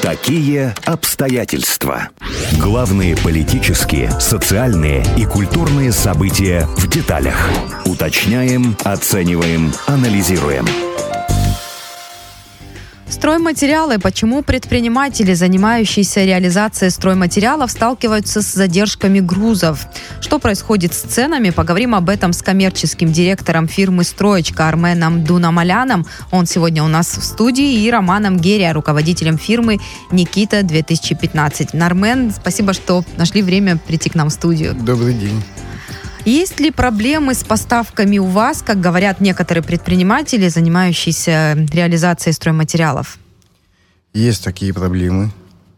Такие обстоятельства. Главные политические, социальные и культурные события в деталях. Уточняем, оцениваем, анализируем. Стройматериалы. Почему предприниматели, занимающиеся реализацией стройматериалов, сталкиваются с задержками грузов? Что происходит с ценами? Поговорим об этом с коммерческим директором фирмы «Строечка» Арменом Дунамаляном. Он сегодня у нас в студии. И Романом Герия, руководителем фирмы «Никита 2015». Армен, спасибо, что нашли время прийти к нам в студию. Добрый день. Есть ли проблемы с поставками у вас, как говорят некоторые предприниматели, занимающиеся реализацией стройматериалов? Есть такие проблемы.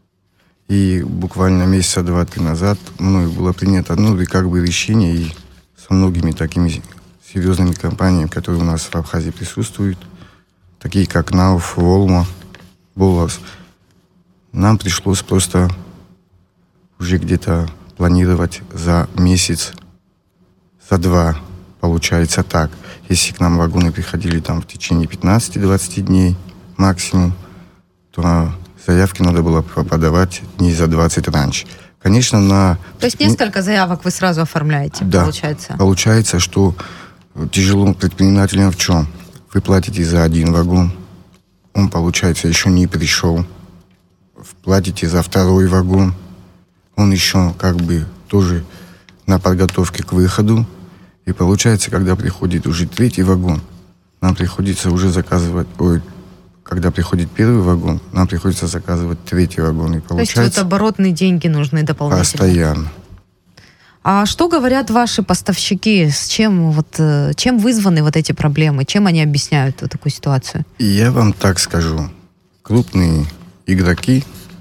И буквально месяца 2-3 назад мною было принято решение, и со многими такими серьезными компаниями, которые у нас в Абхазии присутствуют, такие как НАУФ, Волма, Болос, нам пришлось просто уже где-то планировать за месяц, за 2, получается так. Если к нам вагоны приходили там в течение 15-20 дней максимум, то заявки надо было подавать дней за 20 раньше. Конечно, То есть несколько заявок вы сразу оформляете, да, получается? Получается, что тяжело предпринимателям в чем? Вы платите за один вагон, он, получается, еще не пришел. Платите за второй вагон, он еще тоже на подготовке к выходу. И получается, когда приходит уже 3-й вагон, нам приходится уже заказывать... когда приходит 1-й вагон, нам приходится заказывать 3-й вагон. И получается, то есть оборотные деньги нужны дополнительно? Постоянно. А что говорят ваши поставщики? Чем вызваны эти проблемы? Чем они объясняют такую ситуацию? И я вам так скажу. Крупные игроки,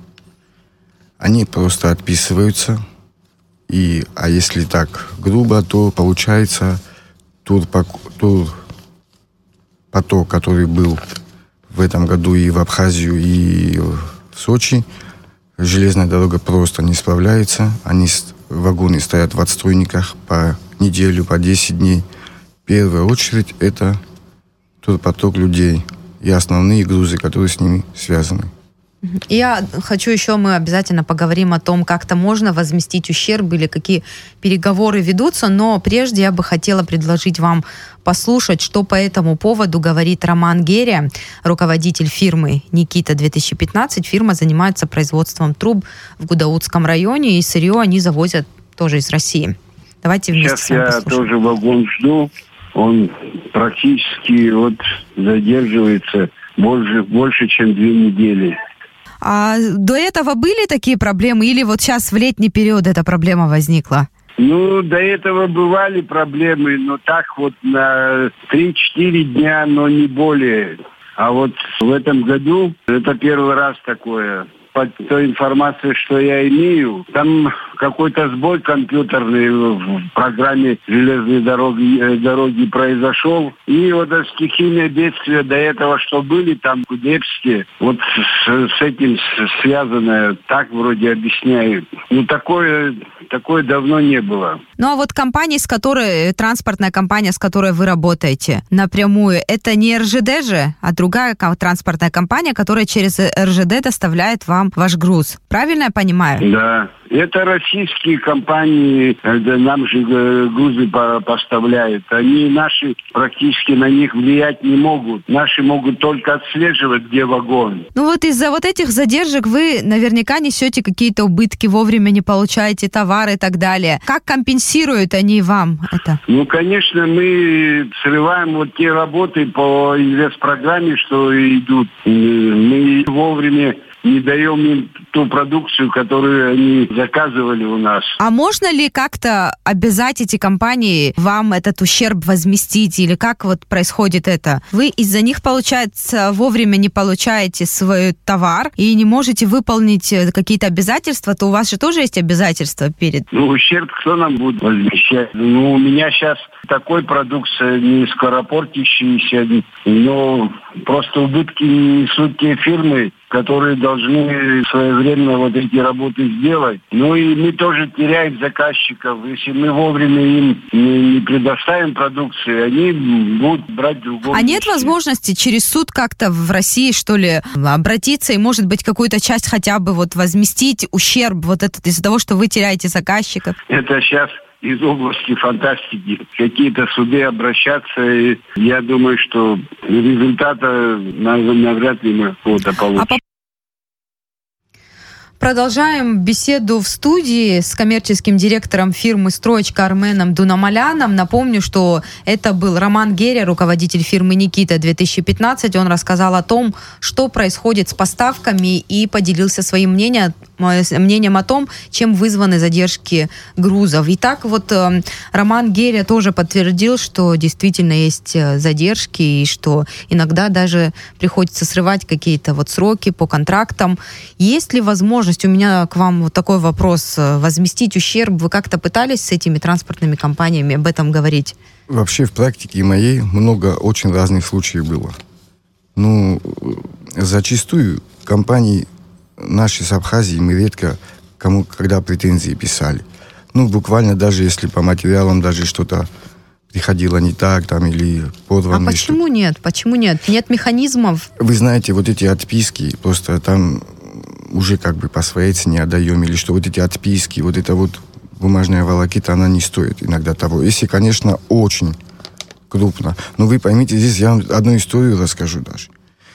они просто отписываются. А если так грубо, то получается поток, который был в этом году и в Абхазию, и в Сочи, железная дорога просто не справляется. Вагоны стоят в отстойниках по неделю, по 10 дней. В первую очередь это тот поток людей и основные грузы, которые с ними связаны. Я хочу еще, мы обязательно поговорим о том, как-то можно возместить ущерб или какие переговоры ведутся, но прежде я бы хотела предложить вам послушать, что по этому поводу говорит Роман Герия, руководитель фирмы «Никита 2015». Фирма занимается производством труб в Гудаутском районе, и сырье они завозят тоже из России. Давайте вместе с вами послушаем. Сейчас я тоже вагон жду, он практически задерживается больше, чем 2 недели. А до этого были такие проблемы или сейчас в летний период эта проблема возникла? До этого бывали проблемы, но так на 3-4 дня, но не более. А в этом году это первый раз такое. По той информации, что я имею, там какой-то сбой компьютерный в программе железной дороги произошел. И стихийное бедствие до этого, что были там в Кудепске, с этим связанное, так вроде объясняют. Такое давно не было. Ну а компания, транспортная компания, с которой вы работаете напрямую, это не РЖД же, а другая транспортная компания, которая через РЖД доставляет вам ваш груз. Правильно я понимаю? Да. Это российские компании, нам же грузы поставляют. Они наши практически на них влиять не могут. Наши могут только отслеживать, где вагон. Из-за этих задержек вы наверняка несете какие-то убытки, вовремя не получаете товар и так далее. Как компенсируют они вам это? Конечно, мы срываем те работы по инвестпрограмме, что идут. Мы вовремя не даем им ту продукцию, которую они заказывали у нас. А можно ли как-то обязать эти компании вам этот ущерб возместить? Или как происходит это? Вы из-за них, получается, вовремя не получаете свой товар и не можете выполнить какие-то обязательства, то у вас же тоже есть обязательства перед... Ущерб кто нам будет возмещать? У меня сейчас такой продукция не скоропортящаяся, но просто убытки несут те фирмы, которые должны своевременно вот эти работы сделать. Ну и мы тоже теряем заказчиков. Если мы вовремя им не предоставим продукцию, они будут брать другую. А нет возможности через суд как-то в России, что ли, обратиться и, может быть, какую-то часть хотя бы вот возместить ущерб вот этот из-за того, что вы теряете заказчиков? Это сейчас из области фантастики. Какие-то суды обращаться, и я думаю, что результата навряд ли мы какого-то получим. Продолжаем беседу в студии с коммерческим директором фирмы «Строечка» Арменом Дунамаляном. Напомню, что это был Роман Геря, руководитель фирмы «Никита» 2015. Он рассказал о том, что происходит с поставками, и поделился своим мнением о том, чем вызваны задержки грузов. Итак, вот Роман Геря тоже подтвердил, что действительно есть задержки, и что иногда даже приходится срывать какие-то вот сроки по контрактам. Есть ли возможность, у меня к вам вот такой вопрос, возместить ущерб? Вы как-то пытались с этими транспортными компаниями об этом говорить? Вообще в практике моей много очень разных случаев было. Ну, зачастую компании наши с Абхазии мы редко когда претензии писали. Ну, буквально даже если по материалам даже что-то приходило не так, там, или порвано. А почему нет? Почему нет? Нет механизмов? Вы знаете, вот эти отписки, просто там уже как бы по своей цене отдаем, или что вот эти отписки, вот эта вот бумажная волокита, она не стоит иногда того. Если, конечно, очень крупно. Но вы поймите, здесь я вам одну историю расскажу даже.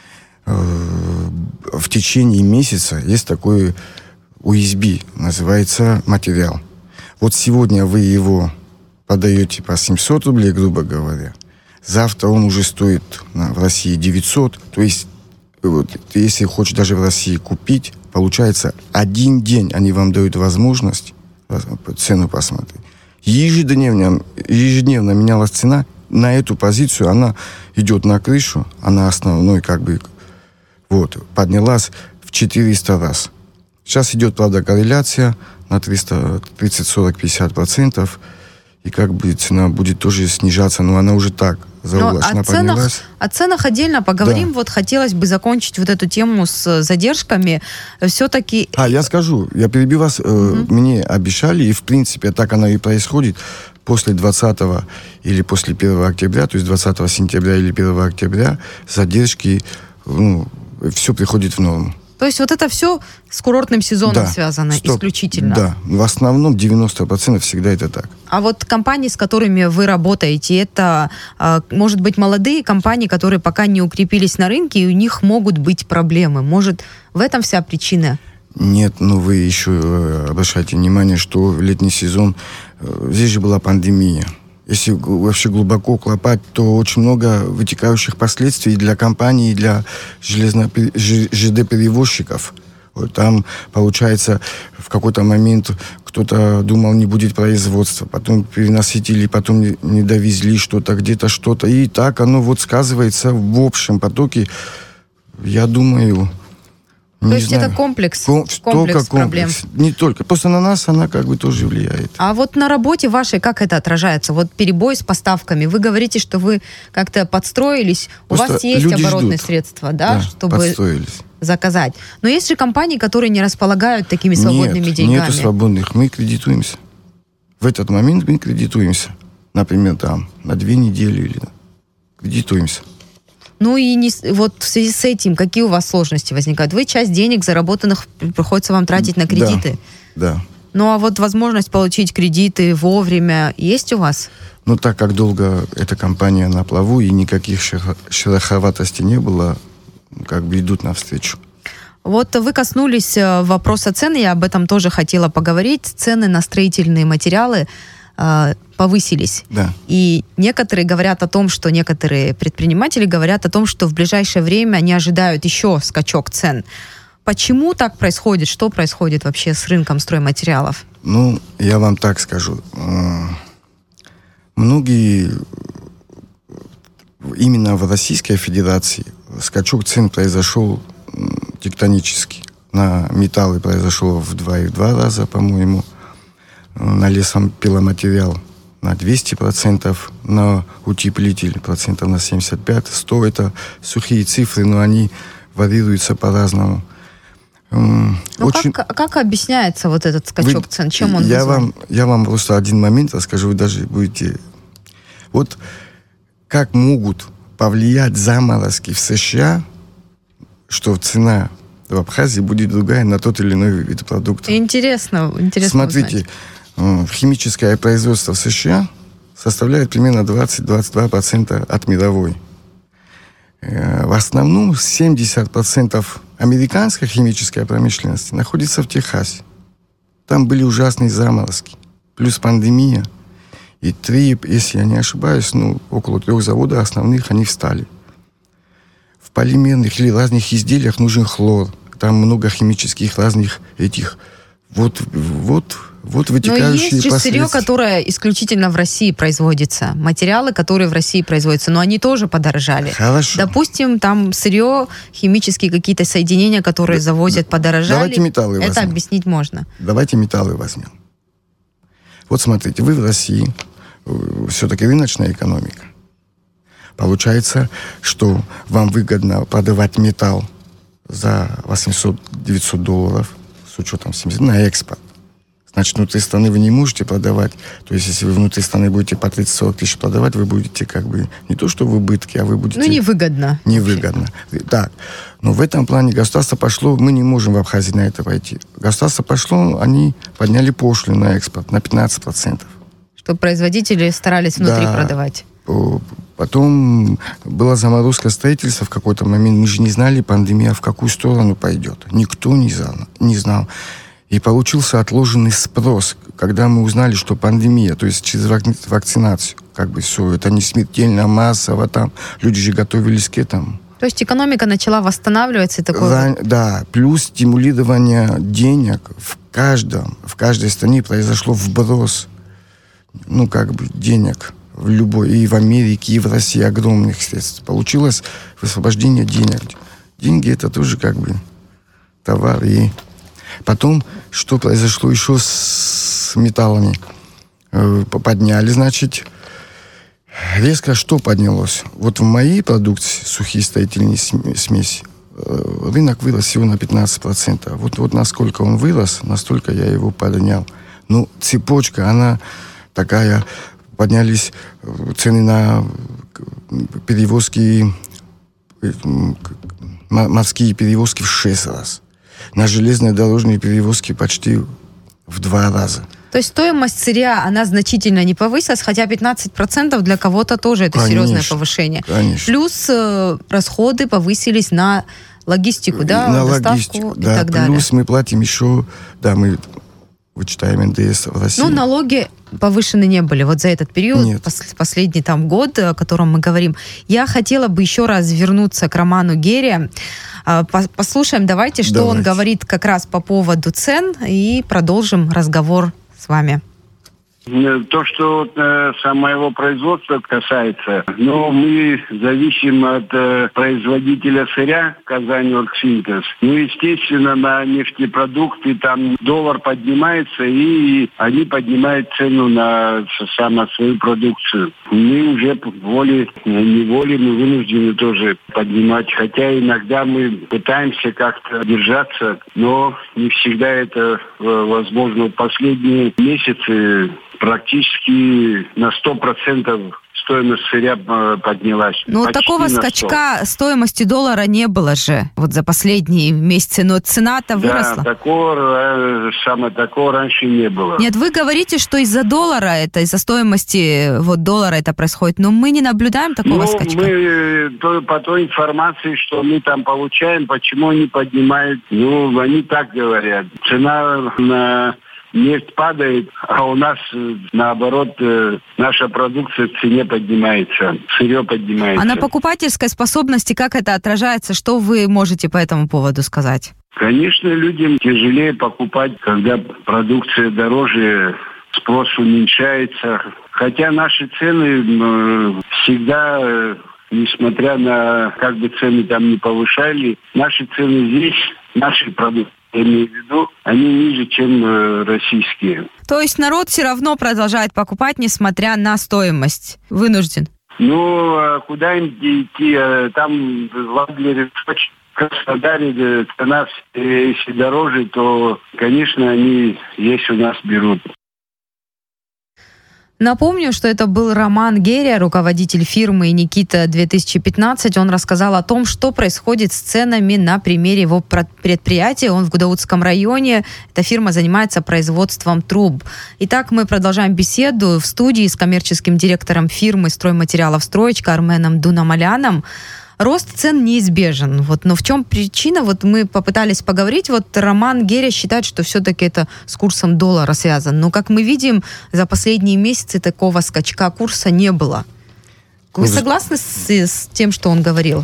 В течение месяца есть такой USB, называется материал. Вот сегодня вы его подаете по 700 рублей, грубо говоря. Завтра он уже стоит в России 900. То есть, вот, если хочешь даже в России купить, получается, один день они вам дают возможность цену посмотреть. Ежедневно менялась цена. На эту позицию она идет на крышу, она основной как бы вот, поднялась в 400 раз. Сейчас идет, правда, корреляция на 30, 40, 50%. И как бы цена будет тоже снижаться, но она уже так заоблачно поднялась. О ценах отдельно поговорим. Да. Вот хотелось бы закончить вот эту тему с задержками. Все-таки... я скажу, я перебью вас. Мне обещали, и в принципе так оно и происходит. После 20 или после 1 октября, то есть 20 сентября или 1 октября, задержки, все приходит в норму. То есть вот это все с курортным сезоном связано исключительно? Да, в основном 90% всегда это так. А вот компании, с которыми вы работаете, это, может быть, молодые компании, которые пока не укрепились на рынке, и у них могут быть проблемы. Может, в этом вся причина? Нет, вы еще обращайте внимание, что в летний сезон, здесь же была пандемия. Если вообще глубоко копать, то очень много вытекающих последствий для компаний, для ЖД-перевозчиков. Вот там, получается, в какой-то момент кто-то думал, не будет производства, потом переносители, потом не довезли что-то, где-то что-то. И так оно вот сказывается в общем потоке, я думаю... То есть это комплекс проблем? Не только. Просто на нас она как бы тоже влияет. А вот на работе вашей как это отражается? Вот перебой с поставками. Вы говорите, что вы как-то подстроились. Просто у вас есть оборотные средства, да, чтобы заказать. Но есть же компании, которые не располагают такими свободными деньгами. Нету свободных. Мы кредитуемся. В этот момент мы кредитуемся. Например, там, на 2 недели или кредитуемся. Ну и вот в связи с этим, какие у вас сложности возникают? Вы часть денег заработанных приходится вам тратить на кредиты? Да. Ну а вот возможность получить кредиты вовремя есть у вас? Ну так как долго эта компания на плаву и никаких шероховатостей не было, как бы идут навстречу. Вот вы коснулись вопроса цен, я об этом тоже хотела поговорить. Цены на строительные материалы повысились. Да. И некоторые предприниматели говорят о том, что в ближайшее время они ожидают еще скачок цен. Почему так происходит? Что происходит вообще с рынком стройматериалов? Ну, я вам так скажу. Многие именно в Российской Федерации скачок цен произошел тектонический. На металлы произошел в 2,2 раза, по-моему. На лесопиломатериал на 200%, на утеплитель процентов на 75%, 100% это сухие цифры, но они варьируется по-разному. Как объясняется вот этот скачок цен? Чем он вызван? Я вам просто один момент расскажу, вы даже будете... Вот как могут повлиять заморозки в США, что цена в Абхазии будет другая на тот или иной вид продукта. Интересно Смотрите, химическое производство в США составляет примерно 20-22% от мировой. В основном 70% американской химической промышленности находится в Техасе. Там были ужасные заморозки, плюс пандемия. И 3, если я не ошибаюсь, около 3 заводов основных они встали. В полимерных или разных изделиях нужен хлор. Там много химических разных этих. Вот вытекающие но есть же последствия. сырье, которое исключительно в России производится. Материалы, которые в России производятся, но они тоже подорожали. Хорошо. Допустим, там сырье, химические какие-то соединения, которые завозят, подорожали. Давайте металлы возьмем. Это объяснить можно. Давайте металлы возьмем. Вот смотрите, вы в России, все-таки рыночная экономика. Получается, что вам выгодно продавать металл за $800-900 с учетом 70 на экспорт. Значит, внутри страны вы не можете продавать. То есть, если вы внутри страны будете по 30-40 тысяч продавать, вы будете не то что в убытке, а вы будете... невыгодно. Невыгодно. Так. Но в этом плане государство пошло, мы не можем в Абхазии на это пойти. Государство пошло, они подняли пошлину на экспорт на 15%. Чтобы производители старались внутри продавать. Потом была заморозка строительства в какой-то момент. Мы же не знали, пандемия в какую сторону пойдет. Никто не знал. И получился отложенный спрос, когда мы узнали, что пандемия, то есть через вакцинацию, все, это не смертельно, массово, там люди же готовились к этому. То есть экономика начала восстанавливаться и такое... Да, плюс стимулирование денег в каждой стране произошло вброс, денег в любой, и в Америке, и в России огромных средств. Получилось высвобождение денег. Деньги это тоже товар. И потом, что произошло еще с металлами? Подняли, значит, резко что поднялось? Вот в моей продукции, сухие строительные смеси, рынок вырос всего на 15%. Вот насколько он вырос, настолько я его поднял. Цепочка, она такая... Поднялись цены на перевозки, морские перевозки в 6 раз. На железные дорожные перевозки почти в 2 раза. То есть стоимость сырья, она значительно не повысилась, хотя 15% для кого-то тоже это серьезное повышение. Конечно. Плюс расходы повысились на логистику, на доставку логистику, и так далее. Плюс мы платим еще, мы вычитаем НДС в России. Налоги повышены не были вот за этот период, последний год, о котором мы говорим. Я хотела бы еще раз вернуться к Роману Герия. Послушаем, давайте, что он говорит как раз по поводу цен, и продолжим разговор с вами. То, что самого производства касается, мы зависим от производителя сырья Казань Оргсинтез. Естественно, на нефтепродукты там доллар поднимается, и они поднимают цену на свою продукцию. Мы уже волей-неволей мы вынуждены тоже поднимать. Хотя иногда мы пытаемся как-то держаться, но не всегда это возможно. В последние месяцы практически на 100% стоимость сырья поднялась. Такого скачка стоимости доллара не было же вот за последние месяцы, но цена-то выросла. Да, такого раньше не было. Нет, вы говорите, что из-за доллара, из-за стоимости доллара это происходит, но мы не наблюдаем такого скачка. Мы по той информации, что мы там получаем, почему они поднимают, они так говорят. Цена на нефть падает, а у нас, наоборот, наша продукция в цене поднимается, сырье поднимается. А на покупательской способности как это отражается? Что вы можете по этому поводу сказать? Конечно, людям тяжелее покупать, когда продукция дороже, спрос уменьшается. Хотя наши цены всегда, несмотря на как бы цены там не повышали, наши цены здесь, наши продукты, я имею в виду, они ниже, чем российские. То есть народ все равно продолжает покупать, несмотря на стоимость? Вынужден? Куда им идти? Там в Адлере Краснодаре цена, если дороже, то, конечно, они есть у нас берут. Напомню, что это был Роман Геря, руководитель фирмы «Никита 2015». Он рассказал о том, что происходит с ценами на примере его предприятия. Он в Гудаутском районе. Эта фирма занимается производством труб. Итак, мы продолжаем беседу в студии с коммерческим директором фирмы стройматериалов «Строечка» Арменом Дунамаляном. Рост цен неизбежен. Но в чем причина? Мы попытались поговорить. Роман Геря считает, что все-таки это с курсом доллара связано. Но, как мы видим, за последние месяцы такого скачка курса не было. Вы согласны с тем, что он говорил?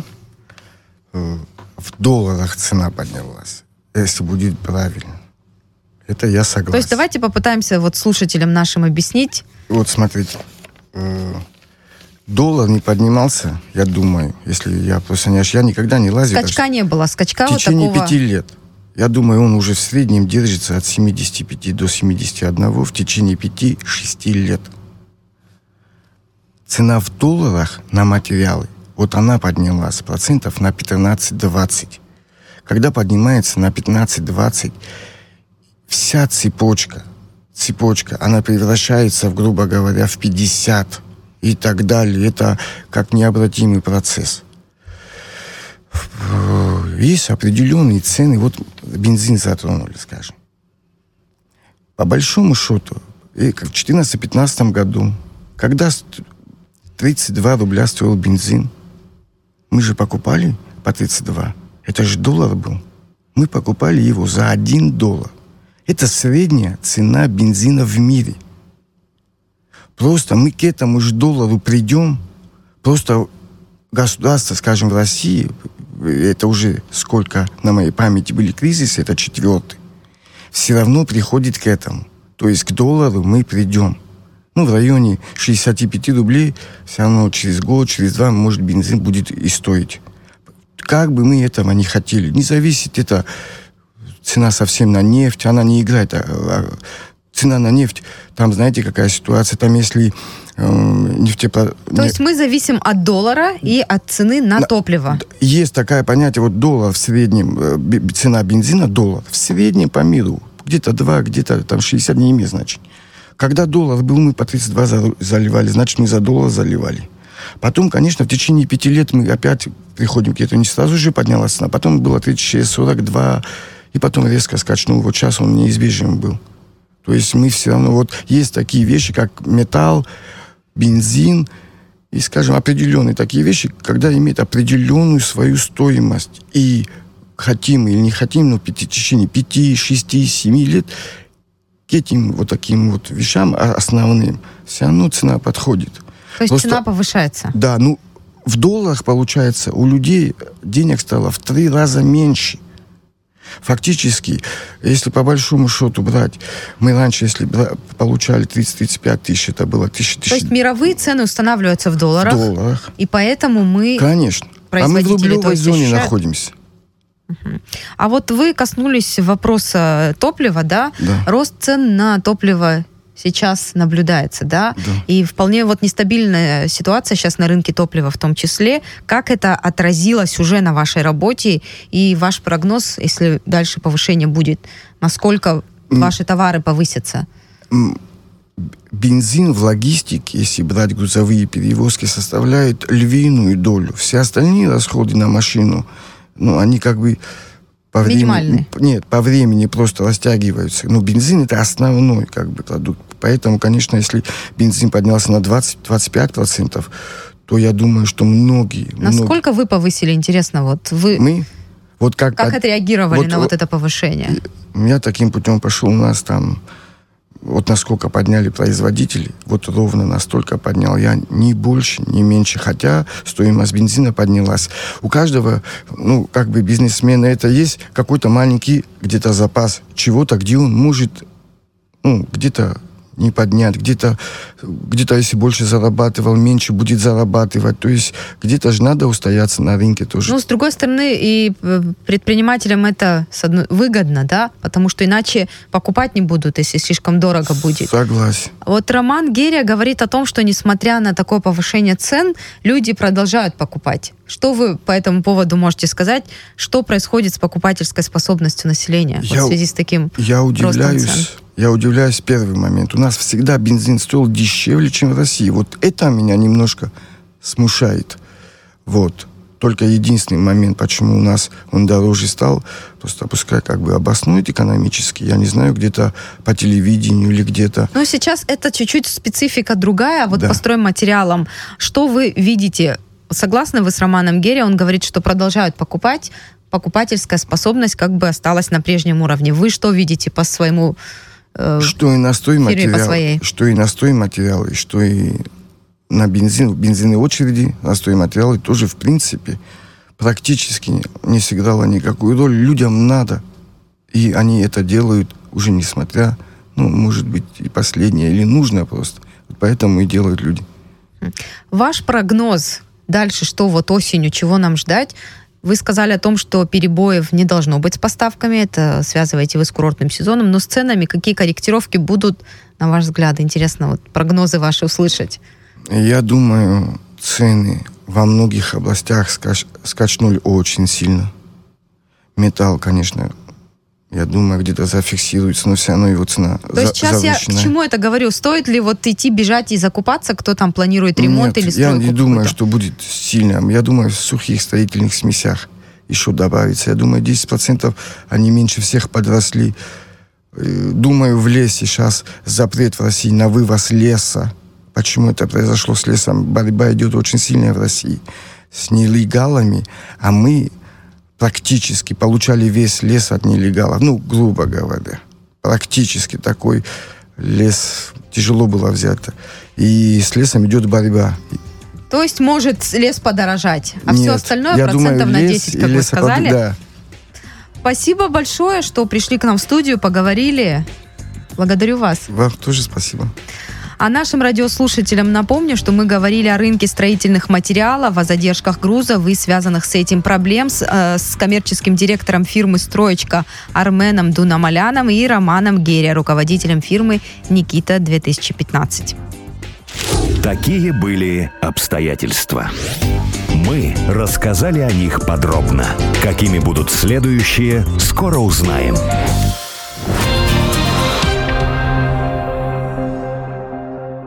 В долларах цена поднялась, если будет правильно. Это я согласен. То есть давайте попытаемся слушателям нашим объяснить. Смотрите. Доллар не поднимался, я думаю, если я просто не ошибаюсь, я никогда не лазил. Скачка не было, скачка в течение такого... 5 лет. Я думаю, он уже в среднем держится от 75 до 71 в течение 5-6 лет. Цена в долларах на материалы, она поднялась процентов на 15-20. Когда поднимается на 15-20, вся цепочка, она превращается, грубо говоря, в 50 и так далее. Это как необратимый процесс. Есть определенные цены. Бензин затронули, скажем. По большому счету, в 2014-2015 году, когда 32 рубля стоил бензин, мы же покупали по 32. Это же доллар был. Мы покупали его за $1. Это средняя цена бензина в мире. Просто мы к этому же доллару придем. Просто государство, скажем, в России, это уже сколько на моей памяти были кризисы, это 4-й, все равно приходит к этому. То есть к доллару мы придем. В районе 65 рублей все равно через год, через 2, может, бензин будет и стоить. Как бы мы этого не хотели. Не зависит это цена совсем на нефть, она не играет. Цена на нефть, там, знаете, какая ситуация, там если То есть мы зависим от доллара и от цены на топливо? Есть такое понятие, доллар в среднем, цена бензина, доллар, в среднем по миру, где-то 2, где-то там 60, не имеет значения. Когда доллар был, мы по 32 заливали, значит, мы за доллар заливали. Потом, конечно, в течение 5 лет мы опять приходим к этому, не сразу же поднялась цена, потом было 36, 42, и потом резко скачнул, сейчас он неизбежен был. То есть мы все равно, есть такие вещи, как металл, бензин, и, скажем, определенные такие вещи, когда имеют определенную свою стоимость. И хотим или не хотим, но в течение 5, 6, 7 лет к этим таким вещам основным все равно цена подходит. То есть цена повышается? Да, в долларах, получается, у людей денег стало в 3 раза меньше. Фактически, если по большому счету брать, мы раньше, если получали 30-35 тысяч, это было 1000. То есть мировые цены устанавливаются в долларах? В долларах. И поэтому мы... Конечно. А мы в рублевой зоне находимся. Угу. А вы коснулись вопроса топлива, да? Да. Рост цен на топливо сейчас наблюдается, да? Да. И вполне нестабильная ситуация сейчас на рынке топлива в том числе. Как это отразилось уже на вашей работе? И ваш прогноз, если дальше повышение будет, насколько ваши товары повысятся? Бензин в логистике, если брать грузовые перевозки, составляет львиную долю. Все остальные расходы на машину, они по времени, нет, по времени просто растягиваются. Бензин это основной продукт. Поэтому, конечно, если бензин поднялся на 20-25%, то я думаю, что многие... Насколько вы повысили, интересно, Мы? Как отреагировали на это повышение? Я таким путем пошел, у нас там... насколько подняли производители, ровно настолько поднял я, ни больше, ни меньше. Хотя стоимость бензина поднялась. У каждого, бизнесмена это есть какой-то маленький где-то запас чего-то, где он может, где-то не поднять. Где-то если больше зарабатывал, меньше будет зарабатывать. То есть где-то же надо устояться на рынке тоже. Ну, с другой стороны, и предпринимателям это выгодно, да? Потому что иначе покупать не будут, если слишком дорого будет. Согласен. Вот Роман Геря говорит о том, что несмотря на такое повышение цен, люди продолжают покупать. Что вы по этому поводу можете сказать? Что происходит с покупательской способностью населения в связи с таким ростом цен? Я удивляюсь первый момент. У нас всегда бензин стоил дешевле, чем в России. Вот это меня немножко смущает. Вот. Только единственный момент, почему у нас он дороже стал, просто пускай как бы обоснует экономически. Я не знаю, где-то по телевидению или где-то. Но сейчас это чуть-чуть специфика другая. Вот да. По стройматериалам. Что вы видите? Согласны вы с Романом Герри? Он говорит, что продолжают покупать. Покупательская способность как бы осталась на прежнем уровне. Вы что видите по своему что и на стройматериалы, что и на стройматериалы, что и на бензин, в бензинной очереди, на стройматериалы тоже, в принципе, практически не сыграло никакую роль. Людям надо, и они это делают уже несмотря, может быть, и последнее, или нужно просто. Поэтому и делают люди. Ваш прогноз дальше, что вот осенью, чего нам ждать? Вы сказали о том, что перебоев не должно быть с поставками, это связываете вы с курортным сезоном, но с ценами какие корректировки будут, на ваш взгляд? Интересно вот прогнозы ваши услышать. Я думаю, цены во многих областях скачнули очень сильно. Металл, конечно, я думаю, где-то зафиксируется, но все равно его цена завышена. То есть сейчас я к чему это говорю? Стоит ли вот идти, бежать и закупаться? Кто там планирует ремонт или стройку? Я не думаю, что будет сильно. Я думаю, в сухих строительных смесях еще добавится. Я думаю, 10% они меньше всех подросли. Думаю, в лесе сейчас запрет в России на вывоз леса. Почему это произошло с лесом? Борьба идет очень сильная в России с нелегалами, а мы практически получали весь лес от нелегалов. Грубо говоря. Практически такой лес тяжело было взять. И с лесом идет борьба. То есть может лес подорожать, а Нет, все остальное я процентов думаю, на 10, как вы сказали? Да. Спасибо большое, что пришли к нам в студию, поговорили. Благодарю вас. Вам тоже спасибо. А нашим радиослушателям напомню, что мы говорили о рынке строительных материалов, о задержках грузов и связанных с этим проблем с коммерческим директором фирмы «Строечка» Арменом Дунамаляном и Романом Герри, руководителем фирмы «Никита-2015». Такие были обстоятельства. Мы рассказали о них подробно. Какими будут следующие, скоро узнаем.